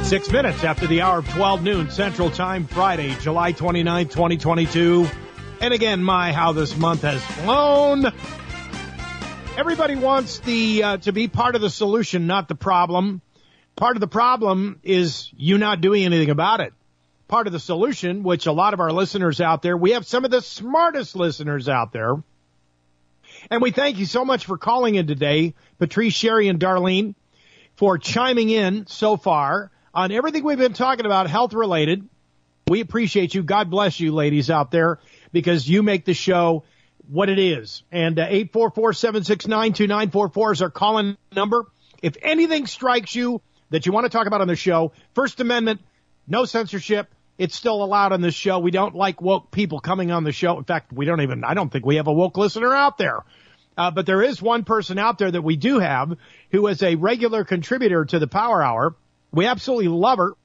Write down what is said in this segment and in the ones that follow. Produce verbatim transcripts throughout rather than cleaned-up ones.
Six minutes after the hour of twelve noon Central Time, Friday, July twenty-ninth, twenty twenty-two. And again, my, how this month has flown. Everybody wants the uh, to be part of the solution, not the problem. Part of the problem is you not doing anything about it. Part of the solution, which a lot of our listeners out there, we have some of the smartest listeners out there. And we thank you so much for calling in today, Patrice, Sherry, and Darlene, for chiming in so far on everything we've been talking about health-related. We appreciate you. God bless you, ladies out there, because you make the show what it is. And uh, eight four four, seven six nine, two nine four four is our call-in number. If anything strikes you that you want to talk about on the show, First Amendment, no censorship, it's still allowed on this show. We don't like woke people coming on the show. In fact, we don't even, I don't think we have a woke listener out there. Uh, but there is one person out there that we do have who is a regular contributor to the Power Hour. We absolutely love her.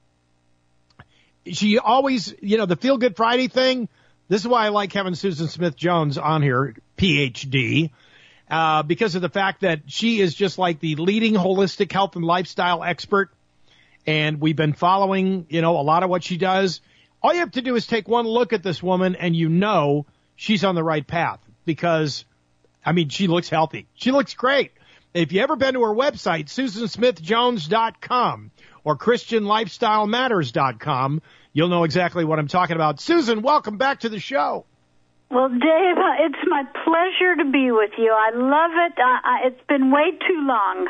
She always, you know, the Feel Good Friday thing. This is why I like having Susan Smith-Jones on here, P H D, uh, because of the fact that she is just like the leading holistic health and lifestyle expert. And we've been following, you know, a lot of what she does. All you have to do is take one look at this woman and you know she's on the right path because, I mean, she looks healthy. She looks great. If you ever been to her website, Susan Smith Jones dot com or Christian Lifestyle Matters dot com, you'll know exactly what I'm talking about. Susan, welcome back to the show. Well, Dave, it's my pleasure to be with you. I love it. I, I, it's been way too long.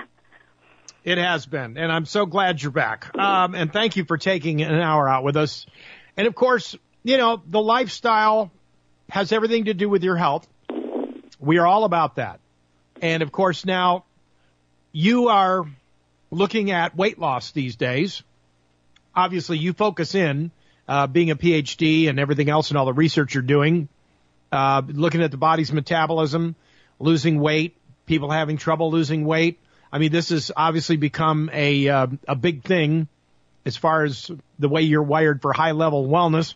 It has been, and I'm so glad you're back. Um, and thank you for taking an hour out with us. And, of course, you know, the lifestyle has everything to do with your health. We are all about that. And, of course, now you are looking at weight loss these days. Obviously, you focus in, uh, being a P H D and everything else and all the research you're doing, uh, looking at the body's metabolism, losing weight, people having trouble losing weight. I mean, this has obviously become a uh, a big thing as far as the way you're wired for high-level wellness.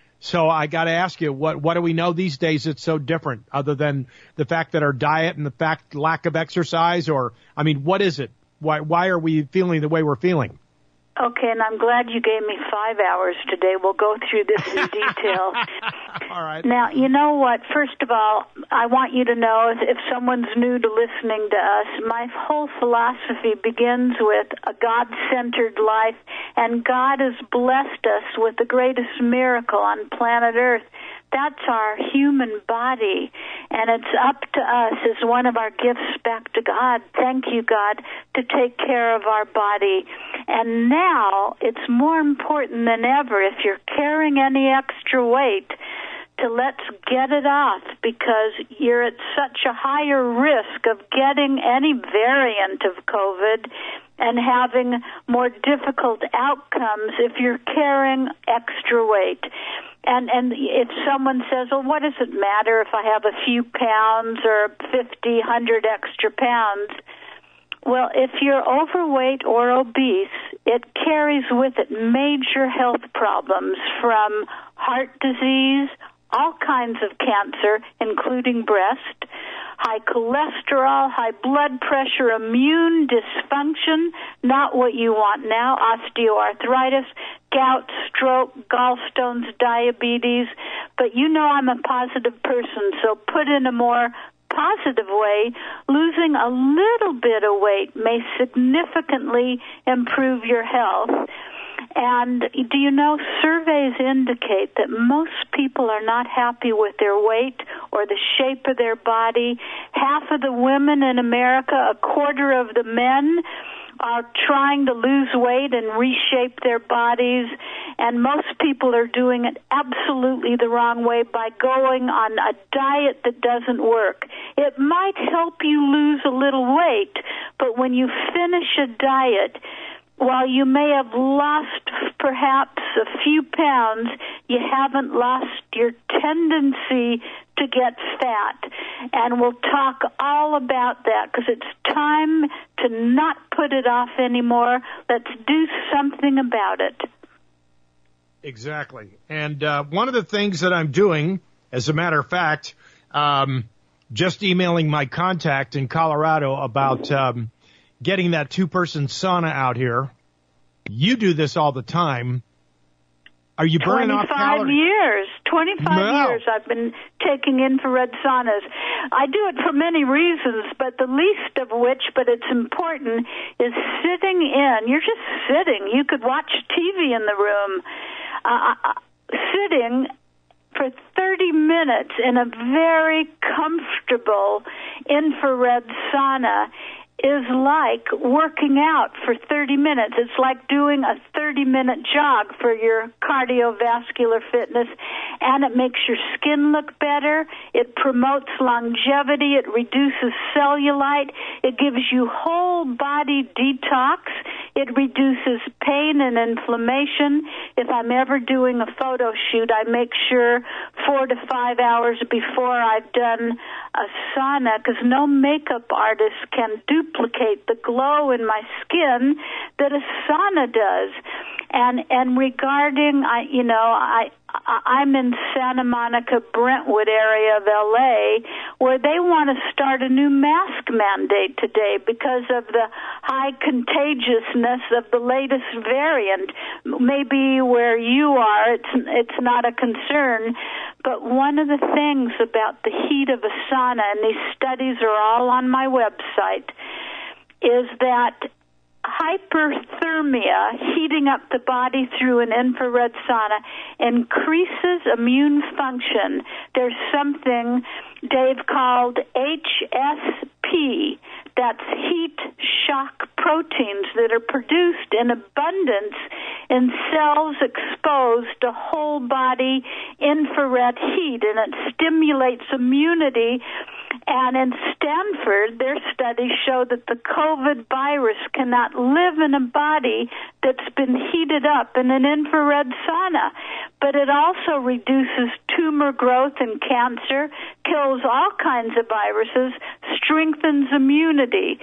So I got to ask you, what what do we know these days that's so different other than the fact that our diet and the fact lack of exercise? Or, I mean, what is it? Why why are we feeling the way we're feeling? Okay, and I'm glad you gave me five hours today. We'll go through this in detail. All right. Now, you know what? First of all, I want you to know, if, if someone's new to listening to us, my whole philosophy begins with a God-centered life, and God has blessed us with the greatest miracle on planet Earth. That's our human body, and it's up to us as one of our gifts back to God. Thank you, God, to take care of our body. And now it's more important than ever, if you're carrying any extra weight, to let's get it off, because you're at such a higher risk of getting any variant of COVID and having more difficult outcomes if you're carrying extra weight. And and if someone says, well, what does it matter if I have a few pounds or fifty, one hundred extra pounds? Well, if you're overweight or obese, it carries with it major health problems, from heart disease, all kinds of cancer, including breast, high cholesterol, high blood pressure, immune dysfunction, not what you want now, osteoarthritis, gout, stroke, gallstones, diabetes. But you know I'm a positive person, so put in a more positive way, losing a little bit of weight may significantly improve your health. And do you know, surveys indicate that most people are not happy with their weight or the shape of their body. Half of the women in America, a quarter of the men, are trying to lose weight and reshape their bodies, and most people are doing it absolutely the wrong way by going on a diet that doesn't work. It might help you lose a little weight, but when you finish a diet, while you may have lost perhaps a few pounds, you haven't lost your tendency to get fat. And we'll talk all about that, because it's time to not put it off anymore. Let's do something about it. Exactly. And uh, one of the things that I'm doing, as a matter of fact, um, just emailing my contact in Colorado about um, getting that two-person sauna out here. You do this all the time. Are you burning off calories? twenty-five years. twenty-five no. years I've been taking infrared saunas. I do it for many reasons, but the least of which, but it's important, is sitting in. You're just sitting. You could watch T V in the room. Uh, sitting for thirty minutes in a very comfortable infrared sauna is like working out for thirty minutes. It's like doing a thirty-minute jog for your cardiovascular fitness, and it makes your skin look better. It promotes longevity. It reduces cellulite. It gives you whole body detox. It reduces pain and inflammation. If I'm ever doing a photo shoot, I make sure four to five hours before I've done a sauna, because no makeup artist can duplicate the glow in my skin that a sauna does. And and regarding, I you know, I, I I'm in Santa Monica, Brentwood area of L A, where they want to start a new mask mandate today because of the high contagiousness of the latest variant. Maybe where you are, it's it's not a concern. But one of the things about the heat of a sauna, and these studies are all on my website, is that hyperthermia, heating up the body through an infrared sauna, increases immune function. There's something Dave called H S P, that's heat shock proteins that are produced in abundance in cells exposed to whole body infrared heat, and it stimulates immunity. And in Stanford, their studies show that the COVID virus cannot live in a body that's been heated up in an infrared sauna. But it also reduces tumor growth and cancer, kills all kinds of viruses, strengthens immunity.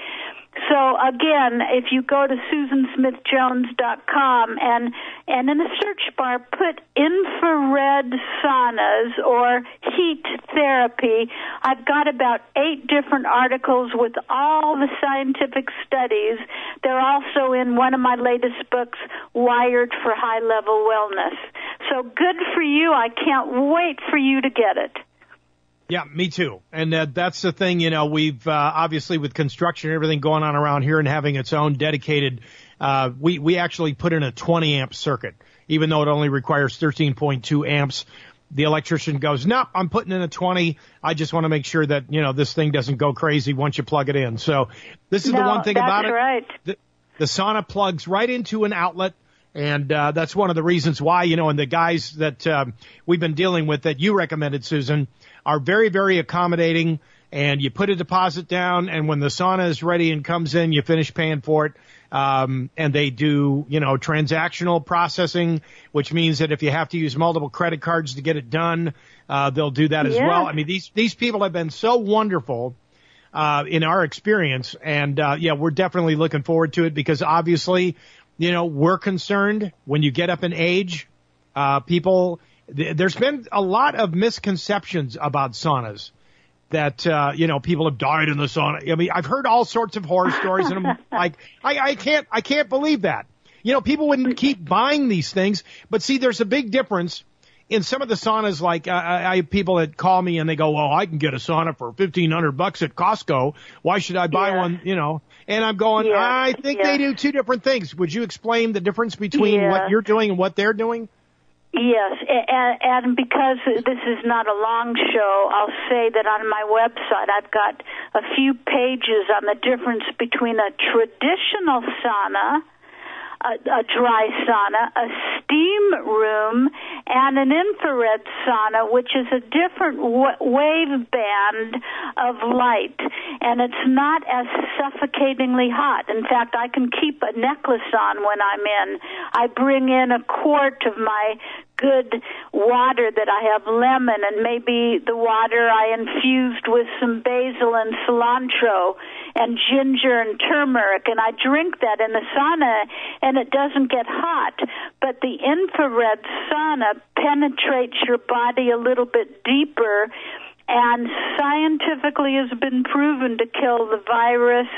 So again, if you go to Susan Smith Jones dot com and and in the search bar put infrared saunas or heat therapy, I've got about eight different articles with all the scientific studies. They're also in one of my latest books, Wired for High Level Wellness. So good for you. I can't wait for you to get it. Yeah, me too. And uh, that's the thing, you know, we've uh, obviously with construction and everything going on around here and having its own dedicated, uh, we, we actually put in a twenty amp circuit, even though it only requires thirteen point two amps. The electrician goes, nope, I'm putting in a twenty. I just want to make sure that, you know, this thing doesn't go crazy once you plug it in. So this is no, the one thing about it. That's right. The, the sauna plugs right into an outlet. And uh, that's one of the reasons why, you know, and the guys that um, we've been dealing with that you recommended, Susan, are very, very accommodating. And you put a deposit down, and when the sauna is ready and comes in, you finish paying for it. Um, and they do, you know, transactional processing, which means that if you have to use multiple credit cards to get it done, uh, they'll do that as yeah. well. I mean, these these people have been so wonderful uh, in our experience. And, uh, yeah, we're definitely looking forward to it because obviously, you know, we're concerned when you get up in age, uh, people, th- there's been a lot of misconceptions about saunas that, uh, you know, people have died in the sauna. I mean, I've heard all sorts of horror stories and I'm like, I, I can't, I can't believe that. You know, people wouldn't keep buying these things, but see, there's a big difference in some of the saunas. Like, uh, I have people that call me and they go, well, I can get a sauna for fifteen hundred bucks at Costco. Why should I buy yeah. one? You know, and I'm going, yeah. I think yeah. they do two different things. Would you explain the difference between yeah. what you're doing and what they're doing? Yes, and, and because this is not a long show, I'll say that on my website I've got a few pages on the difference between a traditional sauna, a, a dry sauna, a steam room, and an infrared sauna, which is a different w- wave band of light, and it's not as suffocatingly hot. In fact, I can keep a necklace on when I'm in. I bring in a quart of my good water that I have lemon, and maybe the water I infused with some basil and cilantro and ginger and turmeric, and I drink that in the sauna, and it doesn't get hot. But the infrared sauna penetrates your body a little bit deeper, and scientifically has been proven to kill the virus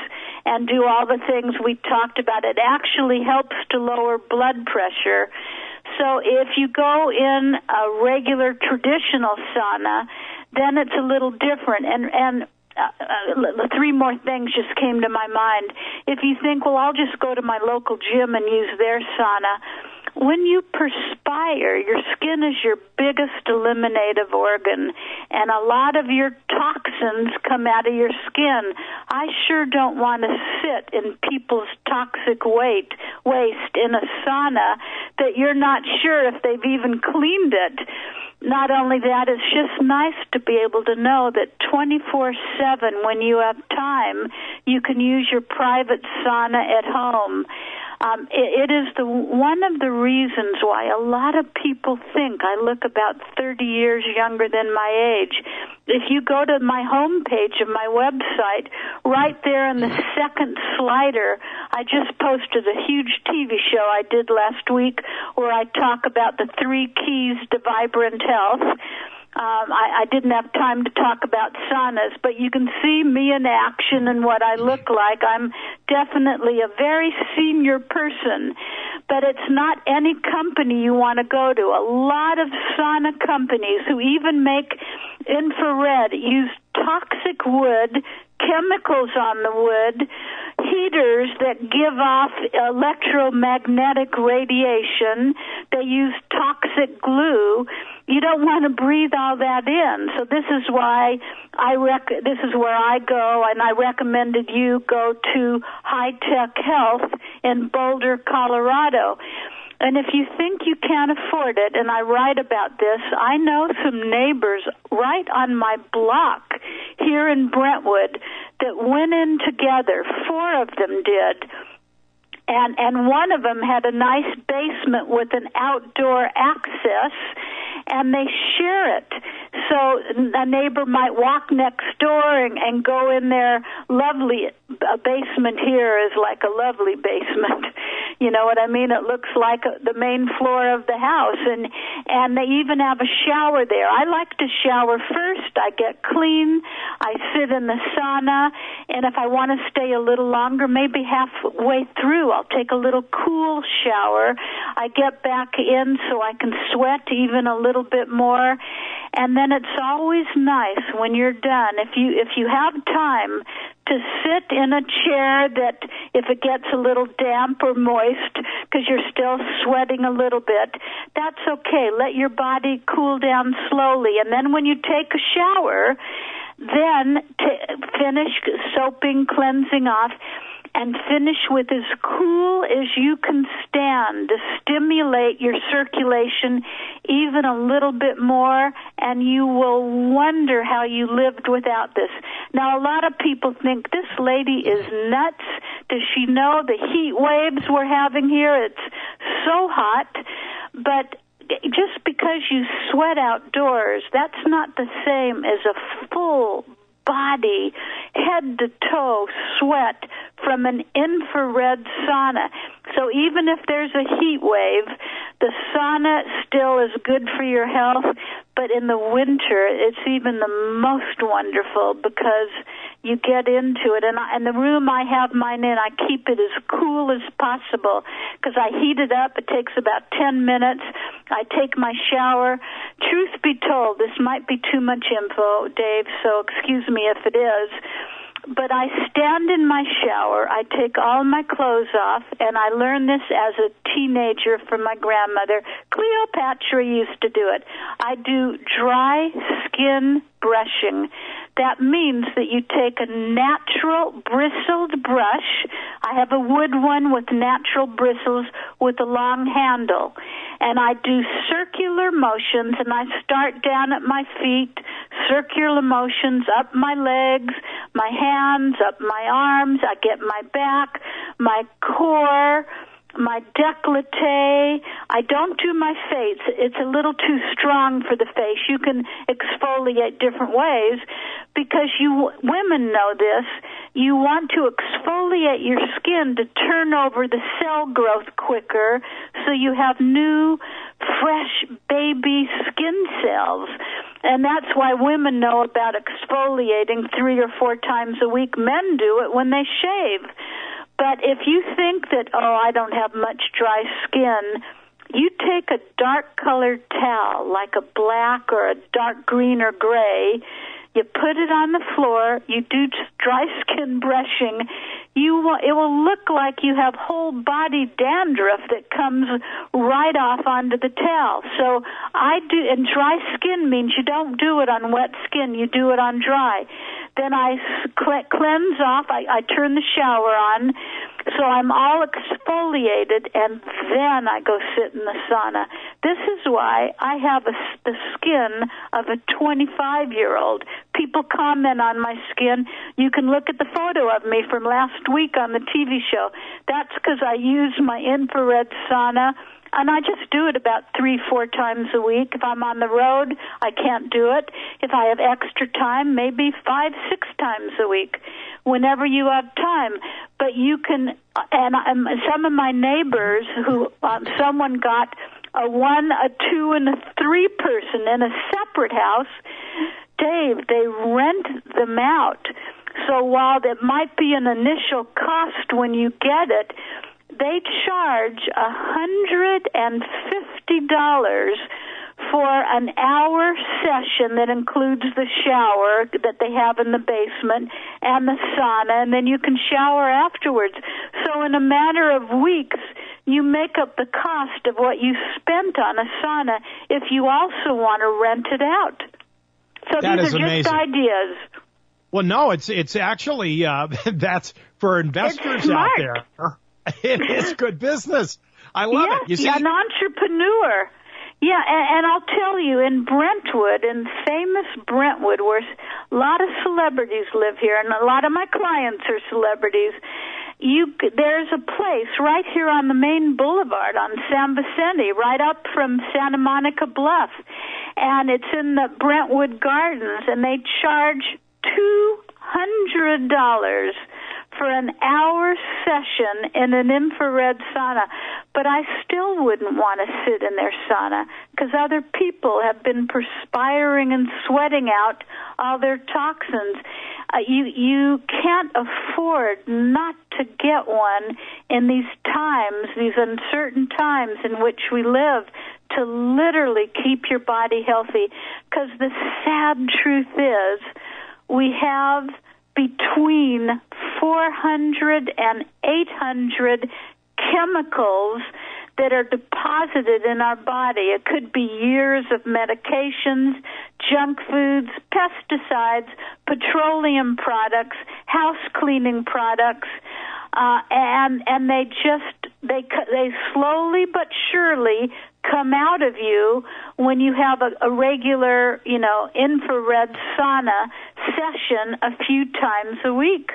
and do all the things we talked about. It actually helps to lower blood pressure. So if you go in a regular traditional sauna, then it's a little different. And, and uh, uh, three more things just came to my mind. If you think, well, I'll just go to my local gym and use their sauna, when you perspire, your skin is your biggest eliminative organ, and a lot of your toxins come out of your skin. I sure don't want to sit in people's toxic weight, waste in a sauna that you're not sure if they've even cleaned it. Not only that, it's just nice to be able to know that twenty-four seven, when you have time, you can use your private sauna at home. Um, it, it is the one of the reasons why a lot of people think I look about thirty years younger than my age. If you go to my homepage of my website, right there in the second slider, I just posted a huge T V show I did last week where I talk about the three keys to vibrant health. Um, I, I didn't have time to talk about saunas, but you can see me in action and what I look like. I'm definitely a very senior person, but it's not any company you want to go to. A lot of sauna companies who even make infrared use toxic wood, chemicals on the wood, heaters that give off electromagnetic radiation. They use toxic glue. You don't want to breathe all that in. So this is why I rec- this is where I go, and I recommended you go to High Tech Health in Boulder, Colorado. And if you think you can't afford it, and I write about this, I know some neighbors right on my block here in Brentwood that went in together. Four of them did. And, and one of them had a nice basement with an outdoor access, and they share it. So a neighbor might walk next door and, and go in their lovely a basement here is like a lovely basement. You know what I mean? It looks like a, the main floor of the house, and and they even have a shower there. I like to shower first. I get clean. I sit in the sauna, and if I want to stay a little longer, maybe halfway through, I'll take a little cool shower. I get back in so I can sweat even a little bit more, and then it's always nice when you're done, if you if you have time, to sit in a chair that if it gets a little damp or moist because you're still sweating a little bit, that's okay. Let your body cool down slowly. And then when you take a shower, then to finish soaping, cleansing off, and finish with as cool as you can stand to stimulate your circulation even a little bit more, and you will wonder how you lived without this. Now, a lot of people think this lady is nuts. Does she know the heat waves we're having here? It's so hot, but just because you sweat outdoors, that's not the same as a full body, head to toe sweat from an infrared sauna. So even if there's a heat wave, the sauna still is good for your health, but in the winter, it's even the most wonderful because you get into it. And, I, and the room I have mine in, I keep it as cool as possible because I heat it up. It takes about ten minutes. I take my shower. Truth be told, this might be too much info, Dave, so excuse me if it is. But I stand in my shower, I take all my clothes off, and I learned this as a teenager from my grandmother. Cleopatra used to do it. I do dry skin brushing. That means that you take a natural bristled brush. I have a wood one with natural bristles with a long handle. And I do circular motions, and I start down at my feet, circular motions up my legs, my hands, up my arms. I get my back, my core, my décolleté. I don't do my face. It's a little too strong for the face. You can exfoliate different ways because you women know this. You want to exfoliate your skin to turn over the cell growth quicker so you have new, fresh baby skin cells. And that's why women know about exfoliating three or four times a week. Men do it when they shave. But if you think that, oh, I don't have much dry skin, you take a dark-colored towel, like a black or a dark green or gray, you put it on the floor, you do dry skin brushing, you will, it will look like you have whole body dandruff that comes right off onto the towel. So I do, and dry skin means you don't do it on wet skin, you do it on dry. Then I cleanse off, I, I turn the shower on, so I'm all exfoliated, and then I go sit in the sauna. This is why I have a, the skin of a twenty-five-year-old. People comment on my skin. You can look at the photo of me from last week on the T V show. That's because I use my infrared sauna. And I just do it about three, four times a week. If I'm on the road, I can't do it. If I have extra time, maybe five, six times a week, whenever you have time. But you can, and um, some of my neighbors who, um, someone got a one, a two, and a three person in a separate house. Dave, they rent them out. So while it might be an initial cost when you get it, they charge one hundred fifty dollars for an hour session that includes the shower that they have in the basement and the sauna, and then you can shower afterwards. So in a matter of weeks, you make up the cost of what you spent on a sauna if you also want to rent it out. So that these is are amazing. just ideas. Well, no, it's it's actually, uh, that's for investors out there. It is good business. I love yeah, it. You see, an entrepreneur. Yeah, and, and I'll tell you, in Brentwood, in famous Brentwood, where a lot of celebrities live here, and a lot of my clients are celebrities, you there's a place right here on the main boulevard on San Vicente, right up from Santa Monica Bluff, and it's in the Brentwood Gardens, and they charge two hundred dollars for an hour session in an infrared sauna. But I still wouldn't want to sit in their sauna because other people have been perspiring and sweating out all their toxins. Uh, you you can't afford not to get one in these times, these uncertain times in which we live, to literally keep your body healthy. Because the sad truth is, we have between four hundred and eight hundred chemicals that are deposited in our body. It could be years of medications, junk foods, pesticides, petroleum products, house cleaning products, uh, and and they just they they slowly but surely come out of you when you have a, a regular, you know, infrared sauna session a few times a week.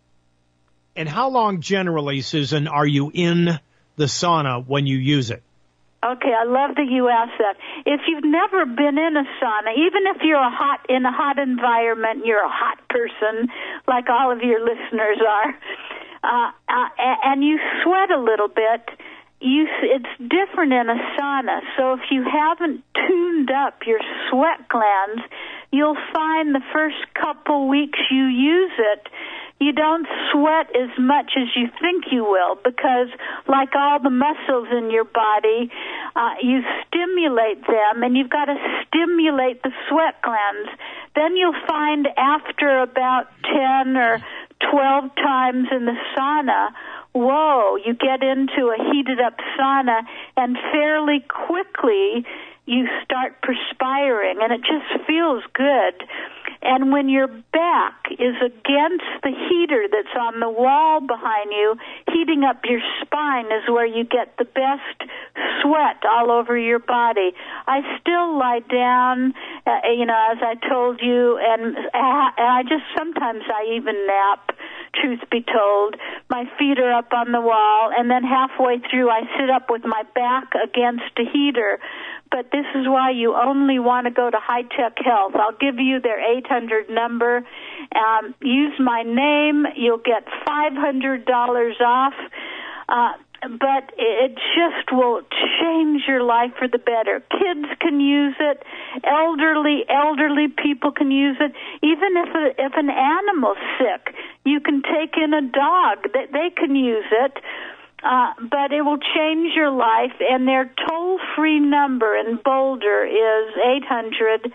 And how long generally, Susan, are you in the sauna when you use it? Okay, I love that you asked that. If you've never been in a sauna, even if you're a hot in a hot environment, you're a hot person, like all of your listeners are, uh, uh, and you sweat a little bit, You, it's different in a sauna. So if you haven't tuned up your sweat glands, you'll find the first couple weeks you use it, you don't sweat as much as you think you will, because like all the muscles in your body, uh, you stimulate them, and you've got to stimulate the sweat glands. Then you'll find after about ten or twelve times in the sauna, whoa, you get into a heated up sauna, and fairly quickly you start perspiring, and it just feels good. And when your back is against the heater that's on the wall behind you, heating up your spine is where you get the best sweat all over your body. I still lie down, uh, you know, as I told you, and, uh, and I just sometimes I even nap, truth be told. My feet are up on the wall, and then halfway through I sit up with my back against a heater. But this is why you only want to go to High Tech Health. I'll give you their eight hundred number. Um, use my name. You'll get five hundred dollars off. Uh, but it just will change your life for the better. Kids can use it. Elderly, elderly people can use it. Even if a, if an animal's sick, you can take in a dog. They, they can use it. Uh, but it will change your life, and their toll-free number in Boulder is eight hundred,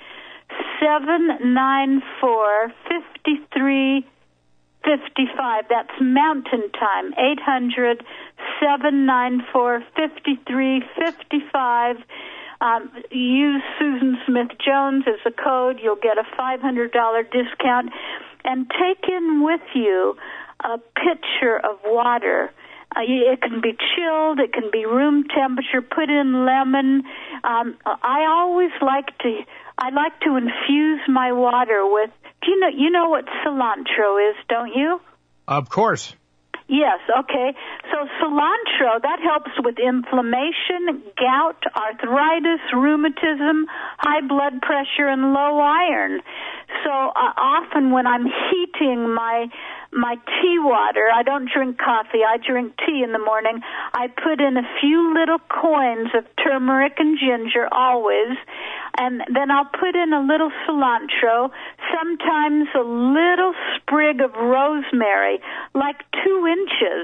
seven nine four, five three five five. That's Mountain Time, eight hundred, seven nine four, five three five five. Um, use Susan Smith Jones as a code. You'll get a five hundred dollars discount. And take in with you a pitcher of water. Uh, it can be chilled. It can be room temperature. Put in lemon. Um, I always like to. I like to infuse my water with. Do you know? You know what cilantro is, don't you? Of course. Yes, okay. So cilantro, that helps with inflammation, gout, arthritis, rheumatism, high blood pressure, and low iron. So uh, often when I'm heating my my tea water, I don't drink coffee, I drink tea in the morning, I put in a few little coins of turmeric and ginger always, and then I'll put in a little cilantro, sometimes a little sprig of rosemary, like two inches.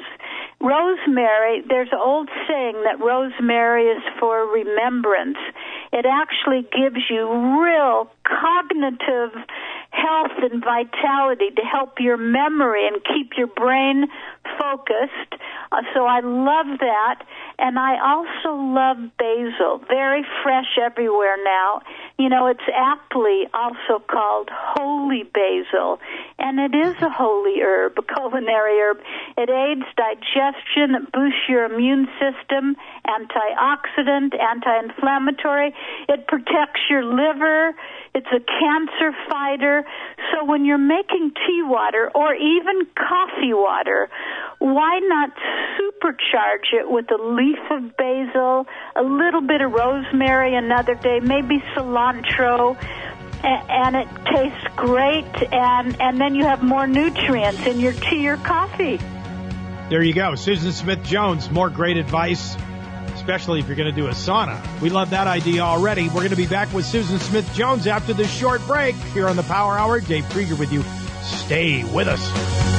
Rosemary, there's an old saying that rosemary is for remembrance. It actually gives you real cognitive health and vitality to help your memory and keep your brain focused. Uh, so I love that. And I also love basil, very fresh everywhere now. You know, it's aptly also called holy basil, and it is a holy herb, a culinary herb. It aids digestion, it boosts your immune system, antioxidant, anti-inflammatory. It protects your liver. It's a cancer fighter. So when you're making tea water or even coffee water, why not supercharge it with a leaf of basil, a little bit of rosemary another day, maybe cilantro, and it tastes great, and, and then you have more nutrients in your tea or coffee. There you go. Susan Smith Jones, more great advice, especially if you're going to do a sauna. We love that idea already. We're going to be back with Susan Smith Jones after this short break here on the Power Hour. Dave Krieger with you. Stay with us.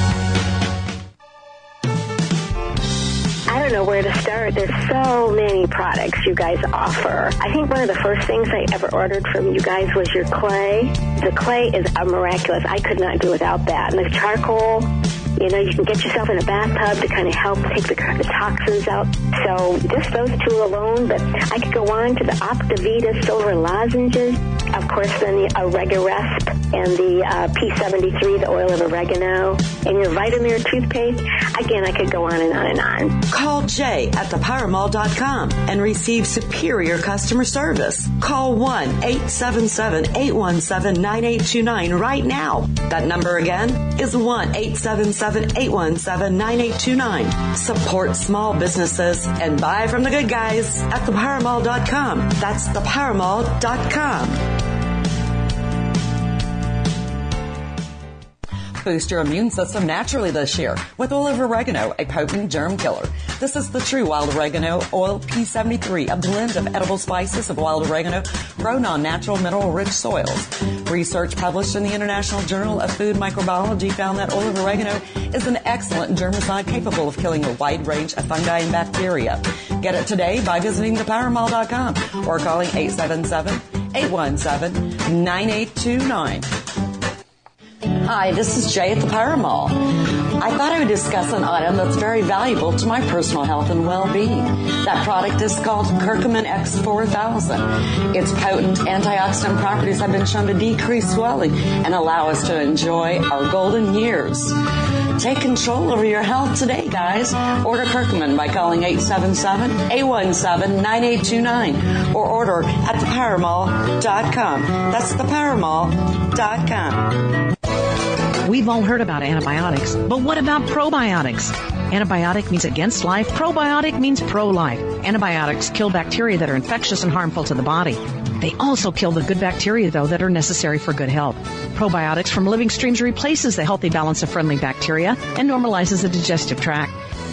I don't know where to start. There's so many products you guys offer. I think one of the first things I ever ordered from you guys was your clay. The clay is a miraculous. I could not do without that. And the charcoal, you know, you can get yourself in a bathtub to kind of help take the, the toxins out. So just those two alone, but I could go on to the Optivita Silver Lozenges. Of course, then the Oregaresp and the uh, P seventy-three, the oil of oregano, and your Vitamir toothpaste. Again, I could go on and on and on. Call Jay at the power mall dot com and receive superior customer service. Call one eight seven seven, eight one seven, nine eight two nine right now. That number again is one eight seven seven, eight one seven, nine eight two nine. Support small businesses and buy from the good guys at the power mall dot com. That's the power mall dot com. Boost your immune system naturally this year with oil of oregano, a potent germ killer. This is the true wild oregano oil P seventy-three, a blend of edible spices of wild oregano grown on natural mineral-rich soils. Research published in the International Journal of Food Microbiology found that oil of oregano is an excellent germicide capable of killing a wide range of fungi and bacteria. Get it today by visiting the power mall dot com or calling eight seven seven, eight one seven, nine eight two nine. Hi, this is Jay at the Power Mall. I thought I would discuss an item that's very valuable to my personal health and well-being. That product is called Curcumin X four thousand. Its potent antioxidant properties have been shown to decrease swelling and allow us to enjoy our golden years. Take control over your health today, guys. Order Curcumin by calling eight seven seven, eight one seven, nine eight two nine or order at the power mall dot com. That's the power mall dot com. We've all heard about antibiotics, but what about probiotics? Antibiotic means against life. Probiotic means pro-life. Antibiotics kill bacteria that are infectious and harmful to the body. They also kill the good bacteria, though, that are necessary for good health. Probiotics from living streams replaces the healthy balance of friendly bacteria and normalizes the digestive tract.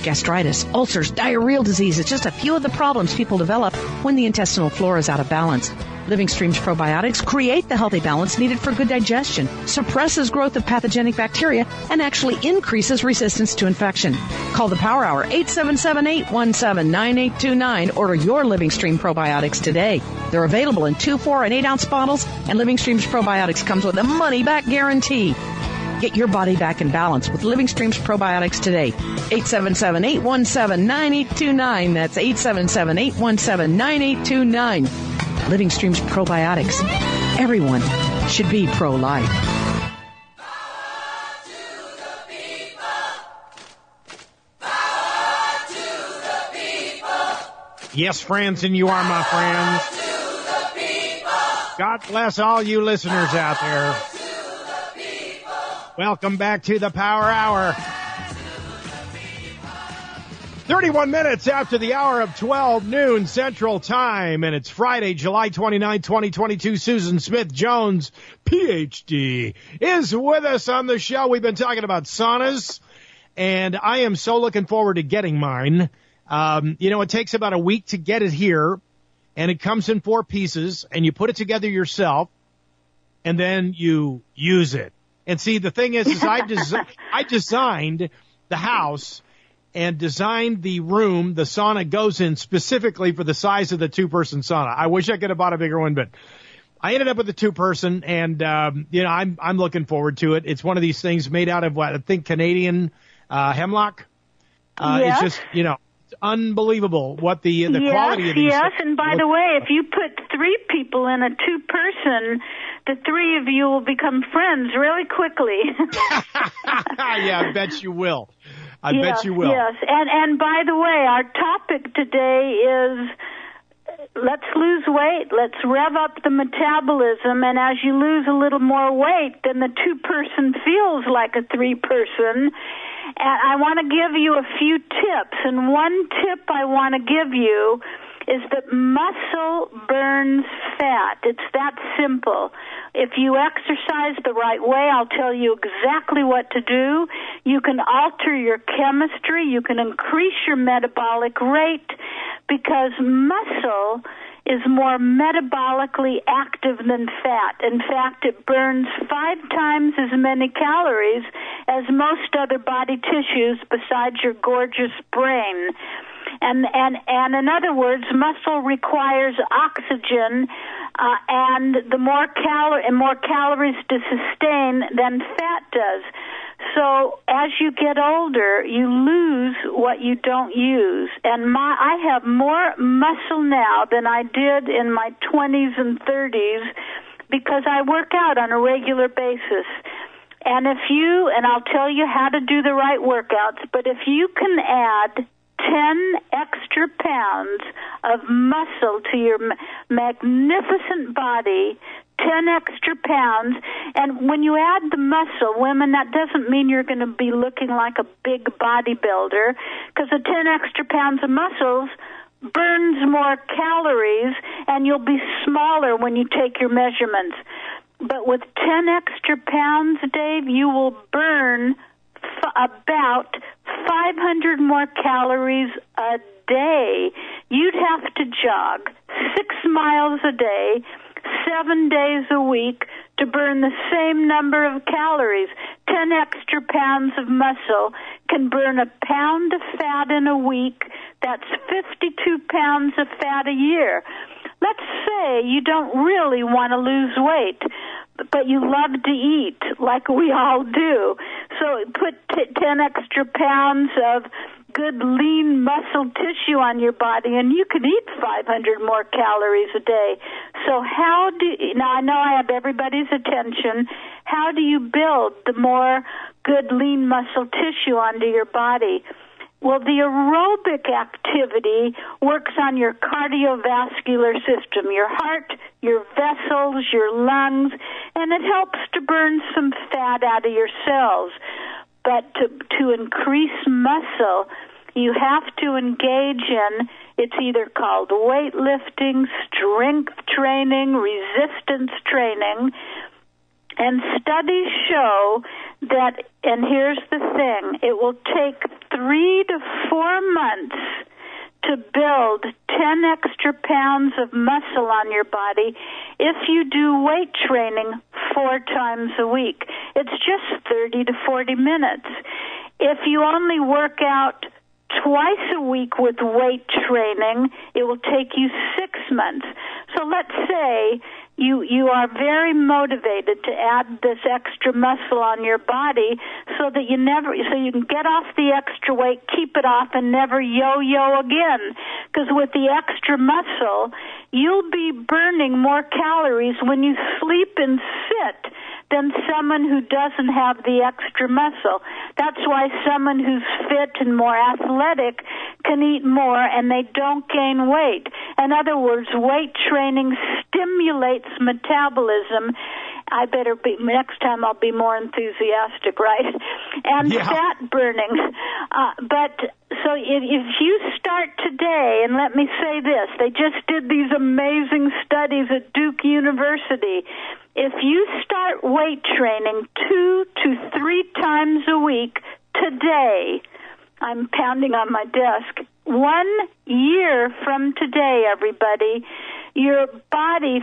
gastritis, ulcers, diarrheal disease. It's just a few of the problems people develop when the intestinal flora is out of balance. Living Stream's probiotics create the healthy balance needed for good digestion, suppresses growth of pathogenic bacteria, and actually increases resistance to infection. Call the Power Hour, eight seven seven, eight one seven, nine eight two nine. Order your Living Stream probiotics today. They're available in two, four, and eight ounce bottles, and Living Stream's probiotics comes with a money-back guarantee. Get your body back in balance with Living Stream's probiotics today. eight seven seven, eight one seven, nine eight two nine. That's eight seven seven, eight one seven, nine eight two nine. Living Stream's probiotics. Everyone should be pro-life. Yes, friends, and you are my friends. God bless all you listeners out there. Welcome back to the Power Hour. thirty-one minutes after the hour of twelve noon Central Time, and it's Friday, July twenty-ninth, twenty twenty-two. Susan Smith-Jones, P H D, is with us on the show. We've been talking about saunas, and I am so looking forward to getting mine. Um, you know, it takes about a week to get it here, and it comes in four pieces, and you put it together yourself, and then you use it. And see, the thing is, is I, desi- I designed the house and designed the room the sauna goes in specifically for the size of the two-person sauna. I wish I could have bought a bigger one, but I ended up with a two-person, and, um, you know, I'm I'm looking forward to it. It's one of these things made out of, what, I think Canadian uh, hemlock. Uh, yes. It's just, you know, it's unbelievable what the the yes, quality of these Yes, and by the way, if you put three people in a two-person, the three of you will become friends really quickly. Yeah, I bet you will. I yes, bet you will. Yes, and and by the way, our topic today is let's lose weight. Let's rev up the metabolism, and as you lose a little more weight, then the two-person feels like a three-person. And I want to give you a few tips, and one tip I want to give you is that muscle burns fat. It's that simple. If you exercise the right way, I'll tell you exactly what to do. You can alter your chemistry. You can increase your metabolic rate because muscle is more metabolically active than fat. In fact, it burns five times as many calories as most other body tissues besides your gorgeous brain. And, and, and in other words, muscle requires oxygen, uh, and the more cal- and more calories to sustain than fat does. So as you get older, you lose what you don't use. And my, I have more muscle now than I did in my twenties and thirties because I work out on a regular basis. And if you, and I'll tell you how to do the right workouts, but if you can add ten extra pounds of muscle to your ma- magnificent body, ten extra pounds, and when you add the muscle, women, that doesn't mean you're going to be looking like a big bodybuilder, because the ten extra pounds of muscles burns more calories, and you'll be smaller when you take your measurements. But with ten extra pounds, Dave, you will burn f- about five hundred more calories a day. You'd have to jog six miles a day, seven days a week to burn the same number of calories. Ten extra pounds of muscle can burn a pound of fat in a week. That's fifty-two pounds of fat a year. Let's say you don't really want to lose weight, but you love to eat like we all do. So put t- ten extra pounds of good lean muscle tissue on your body, and you could eat five hundred more calories a day. So how do you, now I know I have everybody's attention, how do you build the more good lean muscle tissue onto your body? Well, the aerobic activity works on your cardiovascular system, your heart, your vessels, your lungs, and it helps to burn some fat out of your cells. But to, to increase muscle, you have to engage in, it's either called weightlifting, strength training, resistance training, and studies show that, and here's the thing, it will take three to four months to build ten extra pounds of muscle on your body if you do weight training four times a week. It's just thirty to forty minutes. If you only work out twice a week with weight training, it will take you six months. So let's say you you are very motivated to add this extra muscle on your body so that you never so you can get off the extra weight, keep it off, and never yo-yo again. Because with the extra muscle, you'll be burning more calories when you sleep and sit than someone who doesn't have the extra muscle. That's why someone who's fit and more athletic can eat more and they don't gain weight. In other words, weight training stimulates metabolism. I better be, next time I'll be more enthusiastic, right? And yeah. fat burning. Uh, but so if, if you start today, and let me say this, they just did these amazing studies at Duke University. If you start weight training two to three times a week today, I'm pounding on my desk, one year from today, everybody, your body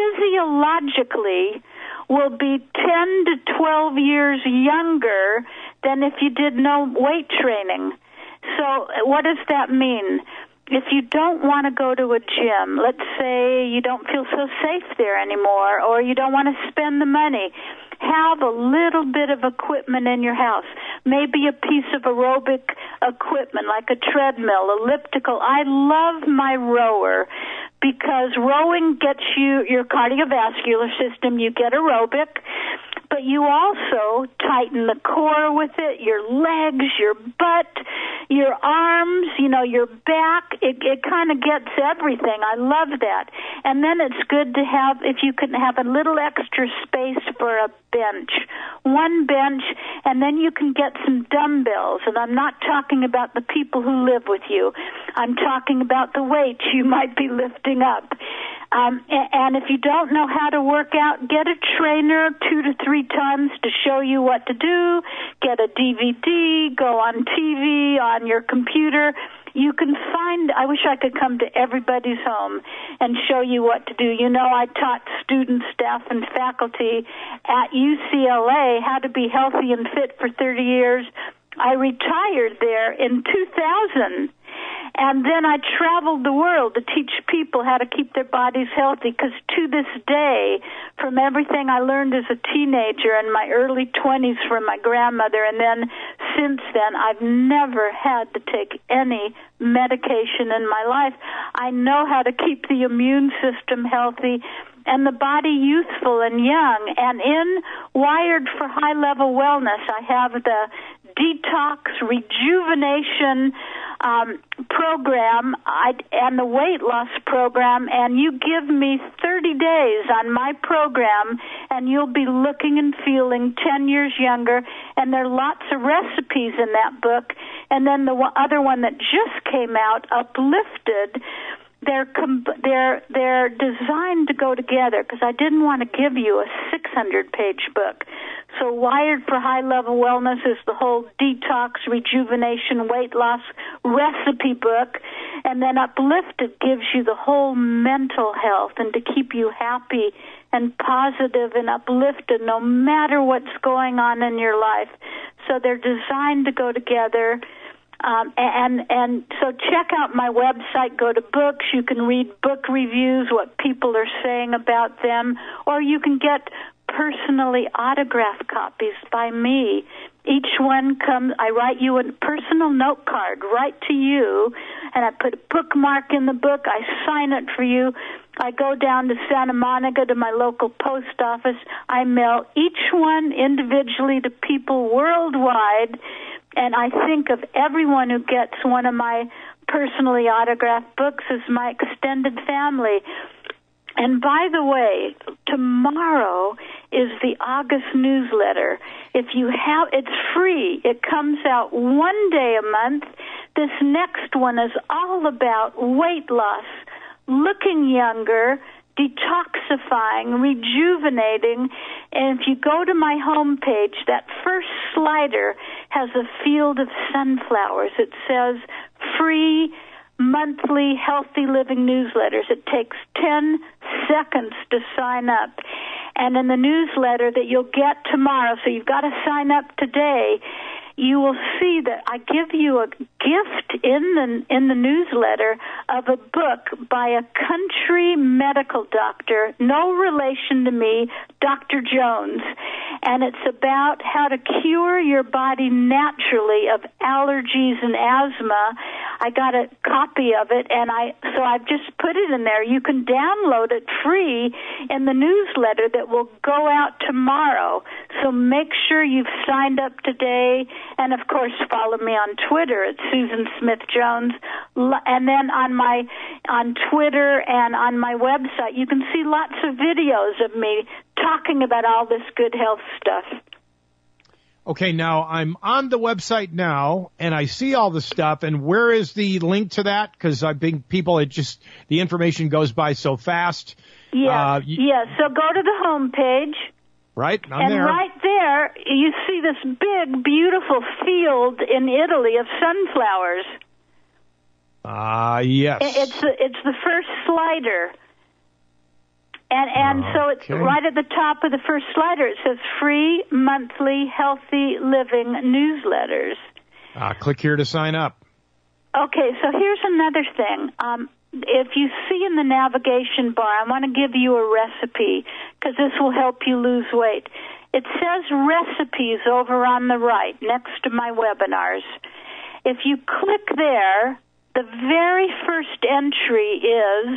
physiologically will be ten to twelve years younger than if you did no weight training. So what does that mean? If you don't want to go to a gym, let's say you don't feel so safe there anymore, or you don't want to spend the money, have a little bit of equipment in your house. Maybe a piece of aerobic equipment like a treadmill, elliptical. I love my rower because rowing gets you your cardiovascular system. You get aerobic, but you also tighten the core with it, your legs, your butt, your arms, you know, your back. It, it kind of gets everything. I love that. And then it's good to have, if you can have a little extra space for a bench, one bench, and then you can get some dumbbells. And I'm not talking about the people who live with you. I'm talking about the weights you might be lifting up. Um, and if you don't know how to work out, get a trainer two to three times to show you what to do. Get a D V D, go on T V, on your computer. You can find, I wish I could come to everybody's home and show you what to do. You know, I taught students, staff, and faculty at U C L A how to be healthy and fit for thirty years. I retired there in two thousand. And then I traveled the world to teach people how to keep their bodies healthy, because to this day, from everything I learned as a teenager in my early twenties from my grandmother, and then since then, I've never had to take any medication in my life. I know how to keep the immune system healthy and the body youthful and young. And in Wired for High Level Wellness, I have the detox rejuvenation um, program I, and the weight loss program, and you give me thirty days on my program and you'll be looking and feeling ten years younger. And there are lots of recipes in that book. And then the one, other one that just came out, Uplifted, They're com- they're they're designed to go together, because I didn't want to give you a six hundred page book. So Wired for High Level Wellness is the whole detox, rejuvenation, weight loss recipe book, and then Uplifted gives you the whole mental health and to keep you happy and positive and uplifted no matter what's going on in your life. So they're designed to go together. Um, and and so check out my website, go to books, you can read book reviews, what people are saying about them, or you can get personally autographed copies by me. Each one comes, I write you a personal note card right to you, and I put a bookmark in the book, I sign it for you. I go down to Santa Monica to my local post office, I mail each one individually to people worldwide. And I think of everyone who gets one of my personally autographed books as my extended family. And by the way, tomorrow is the August newsletter. If you have, it's free. It comes out one day a month. This next one is all about weight loss, looking younger, detoxifying, rejuvenating. And if you go to my homepage, that first slider has a field of sunflowers. It says free monthly healthy living newsletters. It takes ten seconds to sign up. And in the newsletter that you'll get tomorrow, so you've got to sign up today, you will see that I give you a gift in the in the newsletter of a book by a country medical doctor, no relation to me, Doctor Jones. And it's about how to cure your body naturally of allergies and asthma. I got a copy of it, and I so I've just put it in there. You can download it free in the newsletter that will go out tomorrow. So make sure you've signed up today. And, of course, follow me on Twitter at Susan Smith Jones. And then on my on Twitter and on my website, you can see lots of videos of me talking about all this good health stuff. Okay, now I'm on the website now, and I see all the stuff. And where is the link to that? Because I think people, it just, the information goes by so fast. Yeah, uh, you, yeah. So go to the home page. Right, I'm and there. right there, you see this big, beautiful field in Italy of sunflowers. Ah, uh, yes. It's the, it's the first slider. And and okay. So it's right at the top of the first slider. It says free monthly healthy living newsletters. Ah, click here to sign up. Okay, so here's another thing. Um, if you see in the navigation bar, I want to give you a recipe because this will help you lose weight. It says recipes over on the right next to my webinars. If you click there, the very first entry is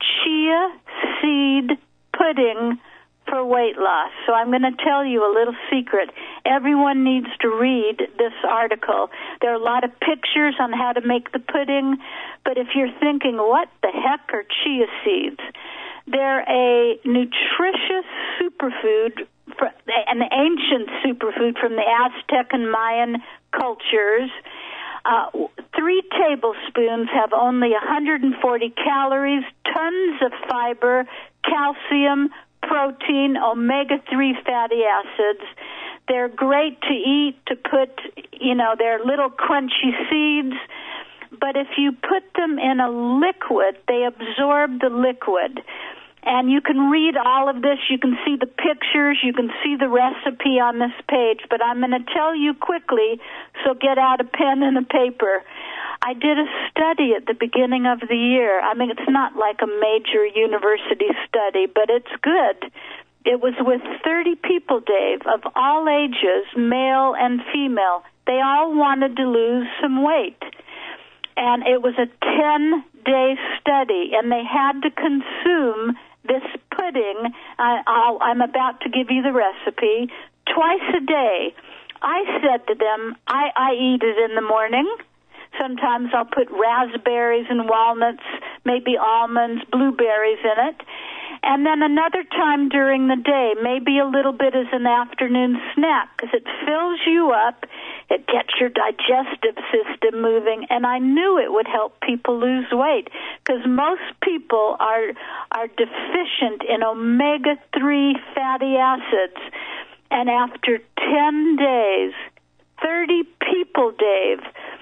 chia seed pudding for weight loss. So I'm going to tell you a little secret. Everyone needs to read this article. There are a lot of pictures on how to make the pudding, but if you're thinking, what the heck are chia seeds? They're a nutritious superfood, an ancient superfood from the Aztec and Mayan cultures. Uh, three tablespoons have only one hundred forty calories, tons of fiber, calcium, protein, omega three fatty acids. They're great to eat, to put, you know, they're little crunchy seeds. But if you put them in a liquid, they absorb the liquid. And you can read all of this. You can see the pictures. You can see the recipe on this page. But I'm going to tell you quickly, so get out a pen and a paper. I did a study at the beginning of the year. I mean, it's not like a major university study, but it's good. It was with thirty people, Dave, of all ages, male and female. They all wanted to lose some weight. And it was a ten-day study, and they had to consume this pudding. Uh, I'll, I'm about to give you the recipe, twice a day. I said to them, I, I eat it in the morning. Sometimes I'll put raspberries and walnuts, maybe almonds, blueberries in it. And then another time during the day, maybe a little bit as an afternoon snack, because it fills you up, it gets your digestive system moving, and I knew it would help people lose weight, because most people are are deficient in omega three fatty acids. And after ten days, thirty people, Dave,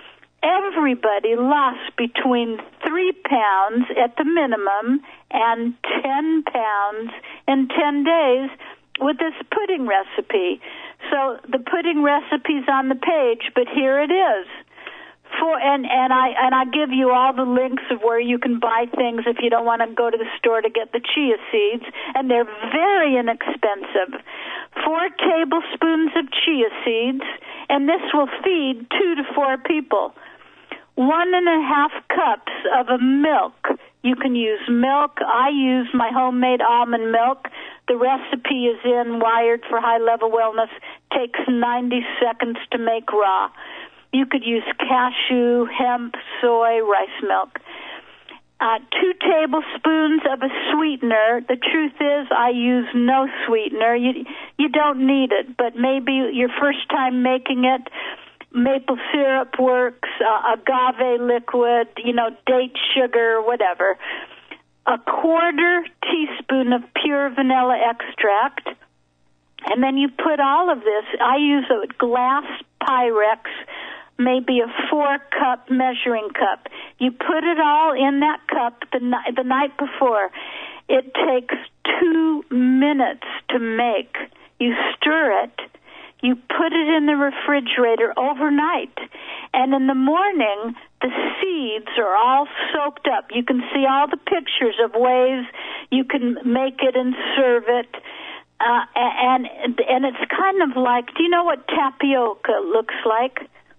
everybody lost between three pounds at the minimum and ten pounds in ten days with this pudding recipe. So the pudding recipe's on the page, but here it is. For and, and I and I give you all the links of where you can buy things if you don't want to go to the store to get the chia seeds, and they're very inexpensive. Four tablespoons of chia seeds, and this will feed two to four people. One and a half cups of a milk. You can use milk. I use my homemade almond milk. The recipe is in Wired for High Level Wellness. Takes ninety seconds to make raw. You could use cashew, hemp, soy, rice milk. Uh, two tablespoons of a sweetener. The truth is I use no sweetener. You, you don't need it, but maybe your first time making it, maple syrup works, uh, agave liquid, you know, date sugar, whatever. A quarter teaspoon of pure vanilla extract. And then you put all of this, I use a glass Pyrex, maybe a four-cup measuring cup. You put it all in that cup the, ni- the night before. It takes two minutes to make. You stir it. You put it in the refrigerator overnight. And in the morning, the seeds are all soaked up. You can see all the pictures of ways you can make it and serve it. Uh, and and it's kind of like, do you know what tapioca looks like?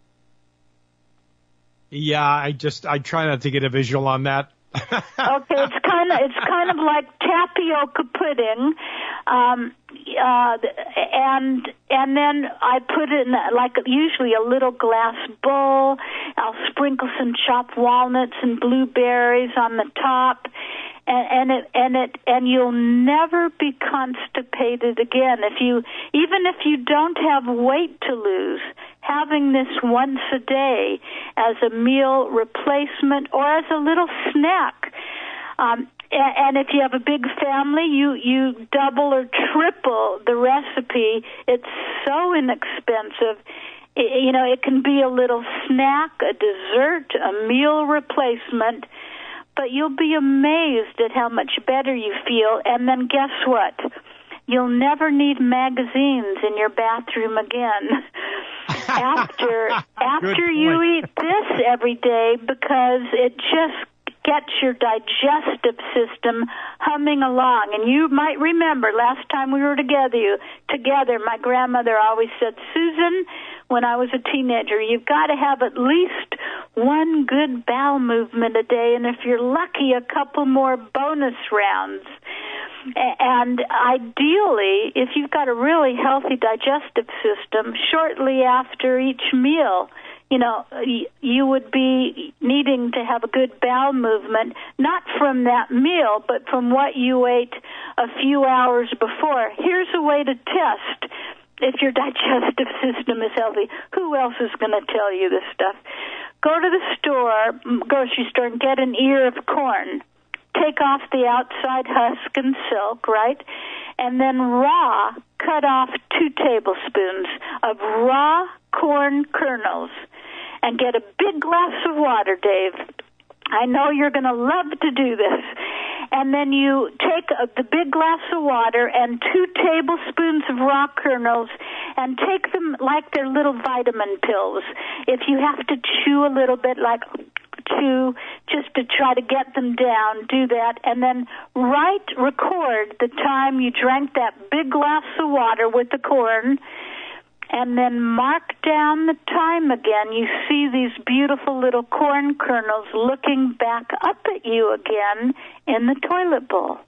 Yeah, I just, I try not to get a visual on that. Okay, it's kind of it's kind of like tapioca pudding, um, uh, and and then I put it in like usually a little glass bowl. I'll sprinkle some chopped walnuts and blueberries on the top, and, and it and it and you'll never be constipated again. If you even if you don't have weight to lose, having this once a day as a meal replacement or as a little snack. Um, and, and if you have a big family, you, you double or triple the recipe. It's so inexpensive. It, you know, it can be a little snack, a dessert, a meal replacement, but you'll be amazed at how much better you feel. And then guess what? You'll never need magazines in your bathroom again. after after you eat this every day, because it just gets your digestive system humming along. And you might remember last time we were together, you, together, my grandmother always said, Susan, when I was a teenager, you've got to have at least one good bowel movement a day, and if you're lucky, a couple more bonus rounds. And ideally, if you've got a really healthy digestive system, shortly after each meal, you know, you would be needing to have a good bowel movement, not from that meal, but from what you ate a few hours before. Here's a way to test if your digestive system is healthy. Who else is going to tell you this stuff? Go to the store, grocery store, and get an ear of corn. Take off the outside husk and silk, right? And then raw, cut off two tablespoons of raw corn kernels and get a big glass of water, Dave. I know you're going to love to do this. And then you take a, the big glass of water and two tablespoons of raw kernels and take them like they're little vitamin pills. If you have to chew a little bit, like chew, just to try to get them down, do that. And then write, record the time you drank that big glass of water with the corn, and then mark down the time again. You see these beautiful little corn kernels looking back up at you again in the toilet bowl.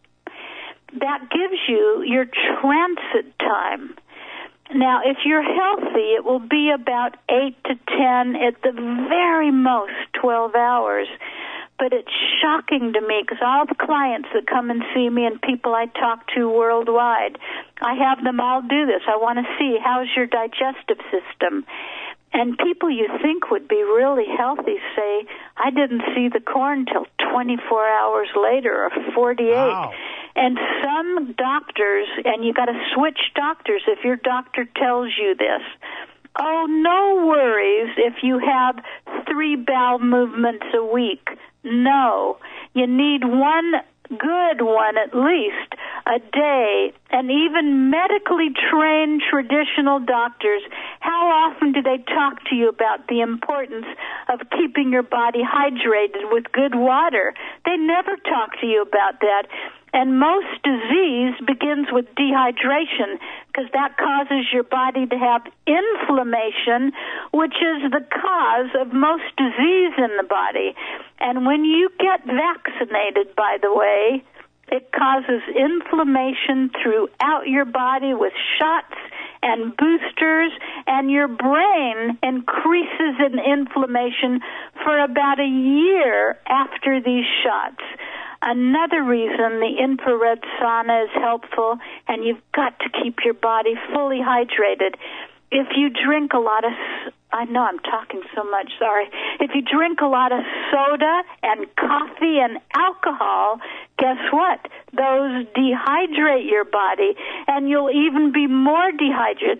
That gives you your transit time. Now, if you're healthy, it will be about eight to ten, at the very most twelve hours. But it's shocking to me because all the clients that come and see me and people I talk to worldwide, I have them all do this. I want to see, how's your digestive system? And people you think would be really healthy say, I didn't see the corn till twenty-four hours later or forty-eight. Wow. And some doctors, and you got to switch doctors if your doctor tells you this. Oh, no worries if you have three bowel movements a week. No, you need one good one at least a day. And even medically trained traditional doctors, how often do they talk to you about the importance of keeping your body hydrated with good water? They never talk to you about that. And most disease begins with dehydration because that causes your body to have inflammation, which is the cause of most disease in the body. And when you get vaccinated, by the way, it causes inflammation throughout your body with shots and boosters, and your brain increases in inflammation for about a year after these shots. Another reason the infrared sauna is helpful, and you've got to keep your body fully hydrated. If you drink a lot of, I know I'm talking so much, sorry. If you drink a lot of soda and coffee and alcohol, guess what? Those dehydrate your body, and you'll even be more dehydrated.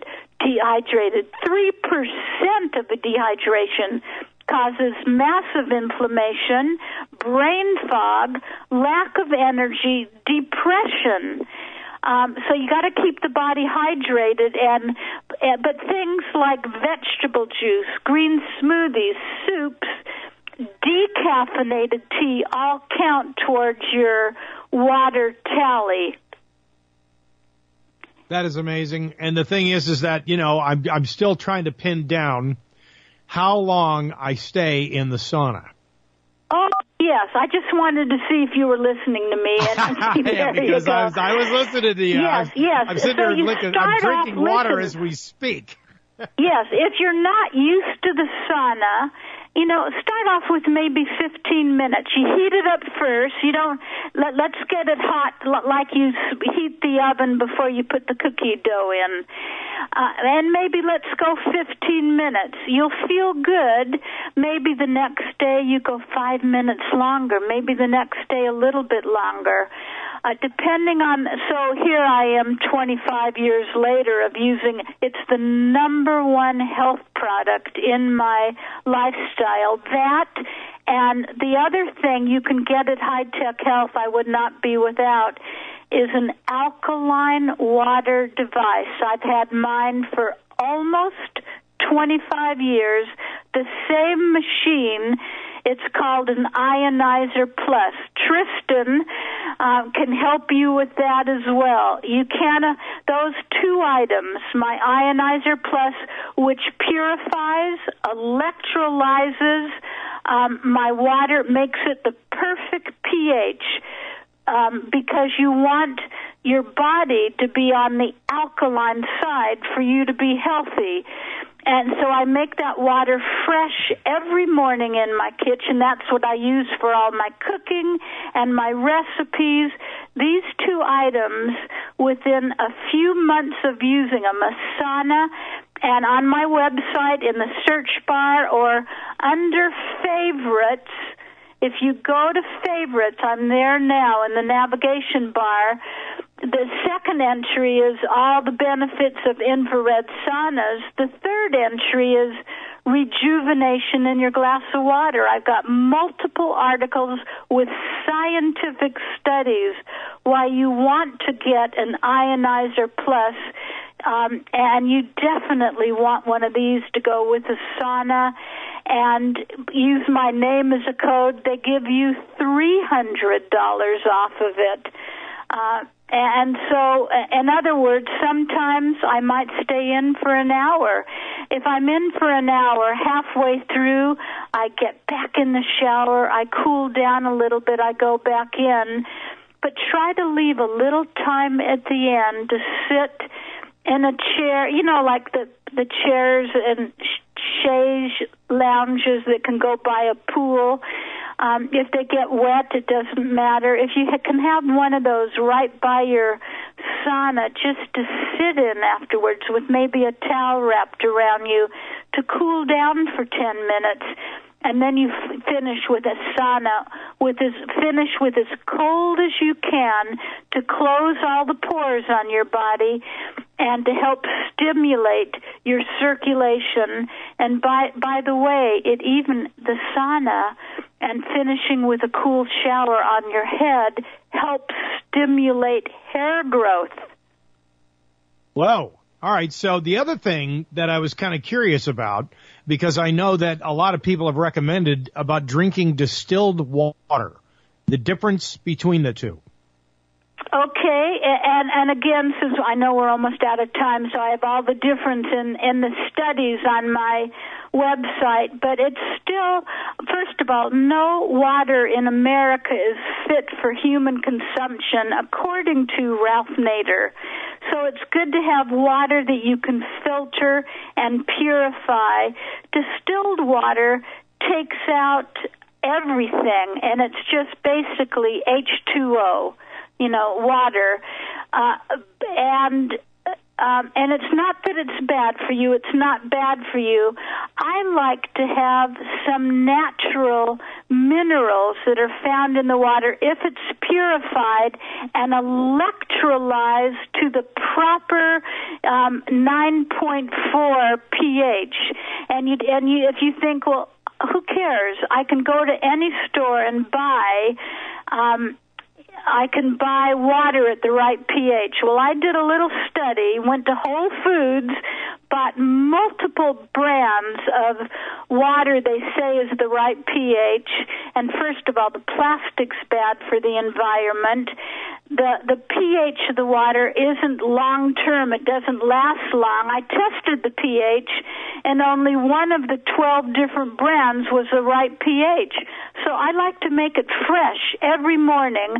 dehydrated. three percent of a dehydration causes massive inflammation, brain fog, lack of energy, depression. Um, so you got to keep the body hydrated, and uh, but things like vegetable juice, green smoothies, soups, decaffeinated tea all count towards your water tally. That is amazing. And the thing is, is that, you know, I'm, I'm still trying to pin down how long I stay in the sauna. Oh, yes. I just wanted to see if you were listening to me. And yeah, because I was, I was listening to you. Yes, I'm, yes. I'm sitting so there looking, I'm drinking water listen. as we speak. Yes, if you're not used to the sauna, you know, start off with maybe fifteen minutes. You heat it up first. You don't, let, let's get it hot like you heat the oven before you put the cookie dough in. Uh, and maybe let's go fifteen minutes. You'll feel good. Maybe the next day you go five minutes longer. Maybe the next day a little bit longer. Uh, depending on, so here I am twenty-five years later of using, it's the number one health product in my lifestyle. That, and the other thing you can get at High Tech Health I would not be without, is an alkaline water device. I've had mine for almost twenty-five years, the same machine. It's called an Ionizer Plus. Tristan uh, can help you with that as well. You can, uh, those two items, my Ionizer Plus, which purifies, electrolyzes um, my water, makes it the perfect pH, um, because you want your body to be on the alkaline side for you to be healthy. And so I make that water fresh every morning in my kitchen. That's what I use for all my cooking and my recipes. These two items, within a few months of using them, a sauna, and on my website in the search bar or under favorites, if you go to favorites, I'm there now in the navigation bar. The second entry is all the benefits of infrared saunas. The third entry is rejuvenation in your glass of water. I've got multiple articles with scientific studies why you want to get an Ionizer Plus, um, and you definitely want one of these to go with a sauna. And use my name as a code. They give you three hundred dollars off of it. Uh, and so, in other words, sometimes I might stay in for an hour. If I'm in for an hour, halfway through, I get back in the shower, I cool down a little bit, I go back in. But try to leave a little time at the end to sit in a chair, you know, like the, the chairs and chaise lounges that can go by a pool. Um, if they get wet, it doesn't matter. If you can have one of those right by your sauna just to sit in afterwards with maybe a towel wrapped around you to cool down for ten minutes, and then you f- finish with a sauna, with as, finish with as cold as you can to close all the pores on your body and to help stimulate your circulation. And by by the way, it even, the sauna and finishing with a cool shower on your head helps stimulate hair growth. Whoa. All right. So the other thing that I was kind of curious about, because I know that a lot of people have recommended about drinking distilled water, the difference between the two. Okay, and and again, since I know we're almost out of time, so I have all the difference in, in the studies on my website, but it's still, first of all, no water in America is fit for human consumption, according to Ralph Nader. So it's good to have water that you can filter and purify. Distilled water takes out everything, and it's just basically H two O. You know, water, uh, and um, and it's not that it's bad for you. It's not bad for you. I like to have some natural minerals that are found in the water if it's purified and electrolyzed to the proper um, nine point four pH. And you, and you, if you think, well, who cares? I can go to any store and buy um, I can buy water at the right pH. Well, I did a little study, went to Whole Foods, bought multiple brands of water they say is the right pH. And first of all, the plastic's bad for the environment. The the pH of the water isn't long term. It doesn't last long. I tested the pH, and only one of the twelve different brands was the right pH. So I like to make it fresh every morning,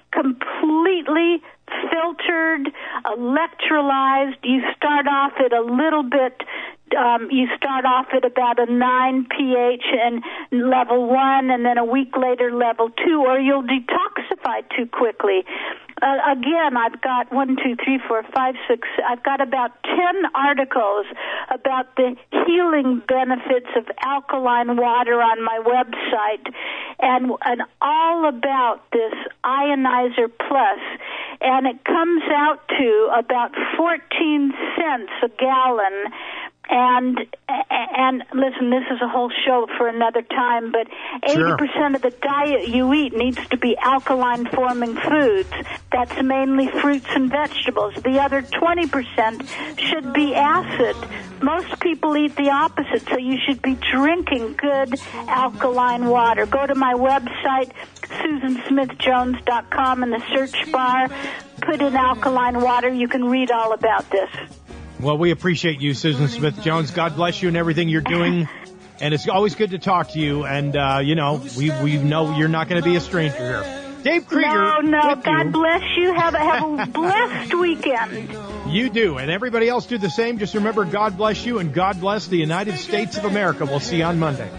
completely filtered, electrolyzed. You start off at a little bit, um, you start off at about a nine pH and level one, and then a week later level two, or you'll detoxify too quickly. Uh, again, I've got one, two, three, four, five, six, I've got about ten articles about the healing benefits of alkaline water on my website, and, and all about this Ionizer Plus. And it comes out to about fourteen cents a gallon. And, and listen, this is a whole show for another time, but eighty percent of the diet you eat needs to be alkaline-forming foods. That's mainly fruits and vegetables. The other twenty percent should be acid. Most people eat the opposite, so you should be drinking good alkaline water. Go to my website, Susan Smith Jones dot com, in the search bar, put in alkaline water. You can read all about this. Well, we appreciate you, Susan Smith-Jones. God bless you and everything you're doing. And it's always good to talk to you. And, uh, you know, we we know you're not going to be a stranger here. Dave Krieger. No, no. God you. bless you. Have a, have a blessed weekend. You do. And everybody else do the same. Just remember, God bless you and God bless the United States of America. We'll see you on Monday.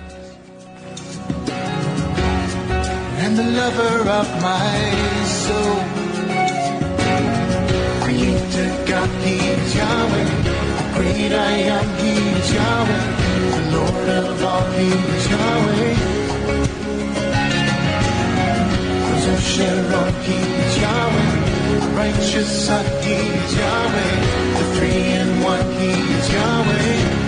And the lover of my soul, Creator God, He's Yahweh. The great I am, He's Yahweh. The Lord of all, He's Yahweh. Rose of Sharon, He's Yahweh. The righteous Son, He's Yahweh. The three in one, He's Yahweh.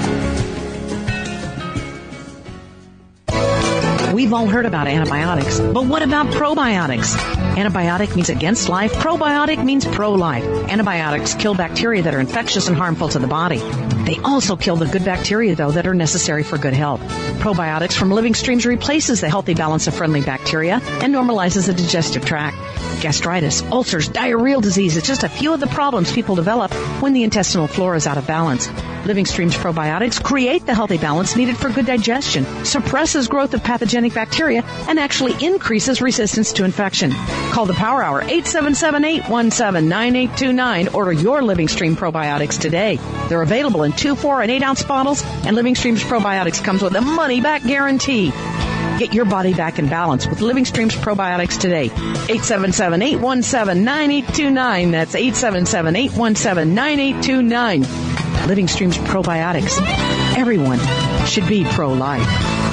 We've all heard about antibiotics, but what about probiotics? Antibiotic means against life. Probiotic means pro-life. Antibiotics kill bacteria that are infectious and harmful to the body. They also kill the good bacteria, though, that are necessary for good health. Probiotics from Living Streams replaces the healthy balance of friendly bacteria and normalizes the digestive tract. Gastritis, ulcers, diarrheal disease, it's just a few of the problems people develop when the intestinal flora is out of balance. Living Streams probiotics create the healthy balance needed for good digestion, suppresses growth of pathogenic bacteria, and actually increases resistance to infection. Call the Power Hour, eight seven seven, eight one seven, nine eight two nine. Order your Living Stream probiotics today. They're available in two, four, and eight ounce bottles, and Living Streams probiotics comes with a money-back guarantee. Get your body back in balance with Living Streams probiotics today. eight seven seven, eight one seven, nine eight two nine. That's eight seven seven, eight one seven, nine eight two nine. Living Streams probiotics. Everyone should be pro-life.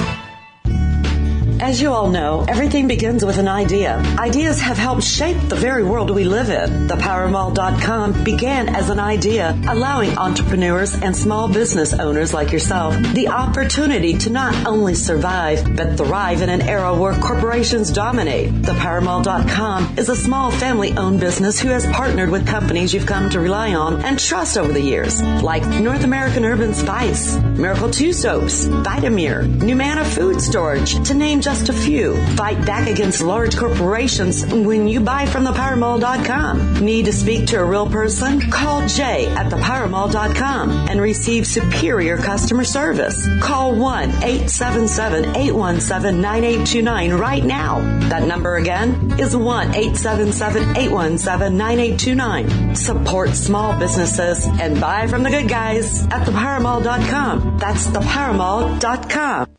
As you all know, everything begins with an idea. Ideas have helped shape the very world we live in. The Power Mall dot com began as an idea, allowing entrepreneurs and small business owners like yourself the opportunity to not only survive, but thrive in an era where corporations dominate. The Power Mall dot com is a small family-owned business who has partnered with companies you've come to rely on and trust over the years, like North American Urban Spice, Miracle two Soaps, Vitamir, Numana Food Storage, to name just Just a few. Fight back against large corporations when you buy from the Power Mall dot com. Need to speak to a real person? Call Jay at the Power Mall dot com and receive superior customer service. Call one, eight seven seven, eight one seven, nine eight two nine right now. That number again is one, eight seven seven, eight one seven, nine eight two nine. Support small businesses and buy from the good guys at the Power Mall dot com. That's the Power Mall dot com.